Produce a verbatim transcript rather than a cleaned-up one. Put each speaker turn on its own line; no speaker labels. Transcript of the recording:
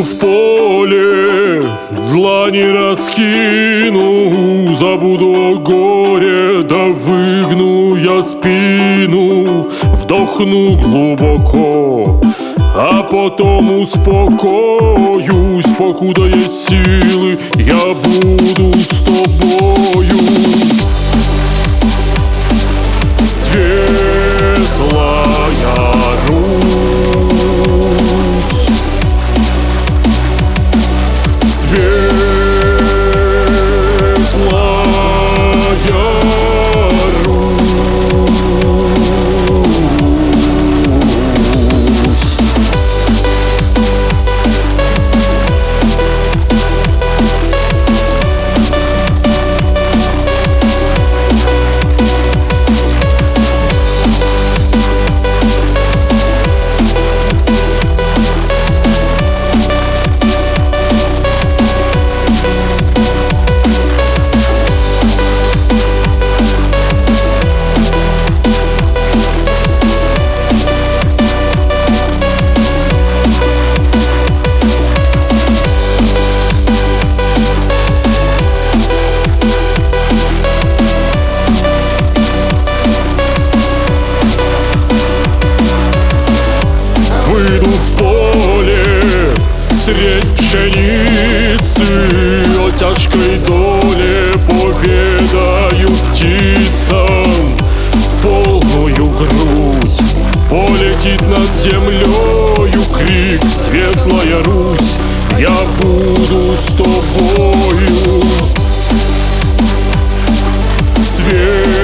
в поле, длани раскину, забуду о горе, да выгну я спину, вдохну глубоко, а потом успокоюсь. Покуда есть силы, я буду с тобою. Светлая Русь, светлая Русь. Выйду в поле средь пшеницы, о тяжкой доле поведаю птицам. В полную грудь полетит над землею крик: светлая Русь, я буду с тобою. Свет